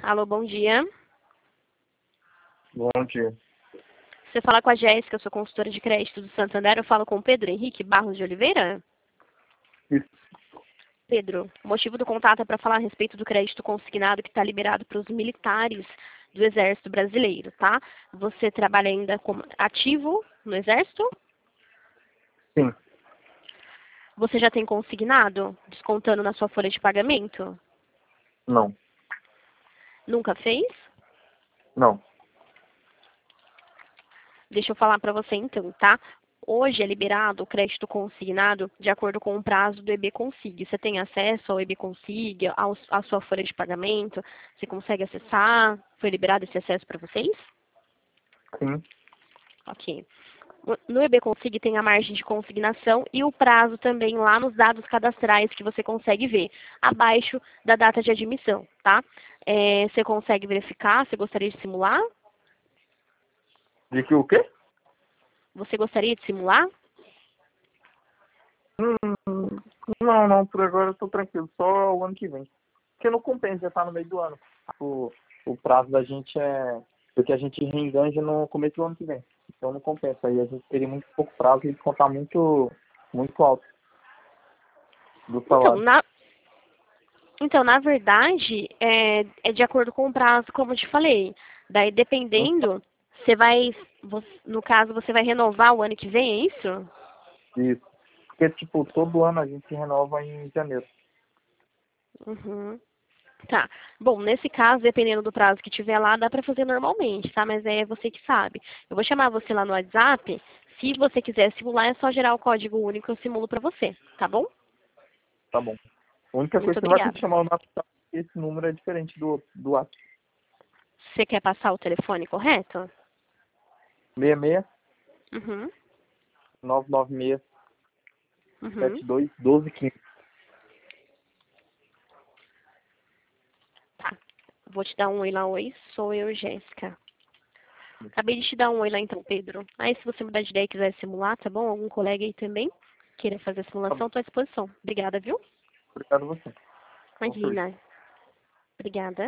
Alô, bom dia. Bom dia. Você fala com a Jéssica, eu sou consultora de crédito do Santander. Eu falo com o Pedro Henrique Barros de Oliveira? Isso. Pedro, o motivo do contato é para falar a respeito do crédito consignado que está liberado para os militares do Exército Brasileiro, tá? Você trabalha ainda como ativo no Exército? Sim. Você já tem consignado, descontando na sua folha de pagamento? Não. Nunca fez? Não. Deixa eu falar para você então, tá? Hoje é liberado o crédito consignado de acordo com o prazo do EB Consig. Você tem acesso ao EB Consig, à sua folha de pagamento? Você consegue acessar? Foi liberado esse acesso para vocês? Sim. Ok. No EB Consig tem a margem de consignação e o prazo também lá nos dados cadastrais que você consegue ver, abaixo da data de admissão, tá? Você consegue verificar? Você gostaria de simular? De que o quê? Você gostaria de simular? Não, por agora eu tô tranquilo. Só o ano que vem. Porque não compensa, já tá no meio do ano. O prazo da gente é... Porque a gente reenganja no começo do ano que vem. Então não compensa. Aí a gente teria muito pouco prazo e descontar muito alto do Então, salário. na verdade, é de acordo com o prazo, como eu te falei. Daí, dependendo, no caso, você vai renovar o ano que vem, é isso? Isso. Porque, tipo, todo ano a gente renova em janeiro. Uhum. Tá. Bom, nesse caso, dependendo do prazo que tiver lá, dá pra fazer normalmente, tá? Mas é você que sabe. Eu vou chamar você lá no WhatsApp. Se você quiser simular, é só gerar o código único, eu simulo pra você, tá bom? Tá bom. A única Muito coisa que não vai ter que obrigada. chamar o nosso WhatsApp, esse número é diferente do WhatsApp. Você quer passar o telefone correto? 66 Uhum. 996 Uhum. 72 12 15. Tá. Vou te dar um oi lá. Oi, sou eu, Jéssica. Acabei de te dar um oi lá então, Pedro. Aí se você mudar de ideia e quiser simular, tá bom? Algum colega aí também queira fazer a Tá bom. simulação, estou à disposição. Obrigada, viu? Obrigado a você. Bom serviço. Imagina. Obrigada.